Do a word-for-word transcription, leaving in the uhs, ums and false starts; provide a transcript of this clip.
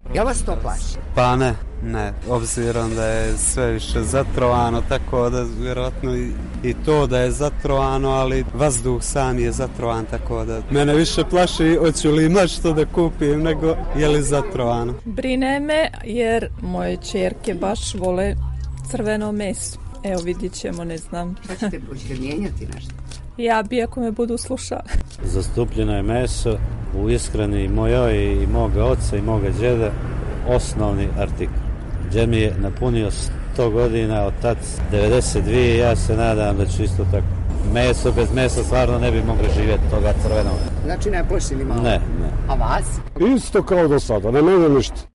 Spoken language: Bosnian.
Jel vas to plaši? Pa ne, ne, obzirom da je sve više zatrovano, tako da vjerojatno i, i to da je zatrovano, ali vazduh sam je zatrovan, tako da mene više plaši hoću li imati što da kupim nego je li zatrovano. Brine me jer moje ćerke baš vole crveno meso. Evo vidjet ćemo, ne znam. Šta ćete, hoćete mijenjati nešto? Ja bi ako me budu slušali. Zastupljeno je meso u ishrani mojoj i moga oca i moga džeda, osnovni artikl. Džed mi je napunio sto godina, od tad devedeset dvije, ja se nadam da ću isto tako. Meso, bez mesa stvarno ne bi mogli živjeti toga crvenog. Znači ne plaši ni malo? Ne, ne. A vas? Isto kao do sada, ne menja ništa.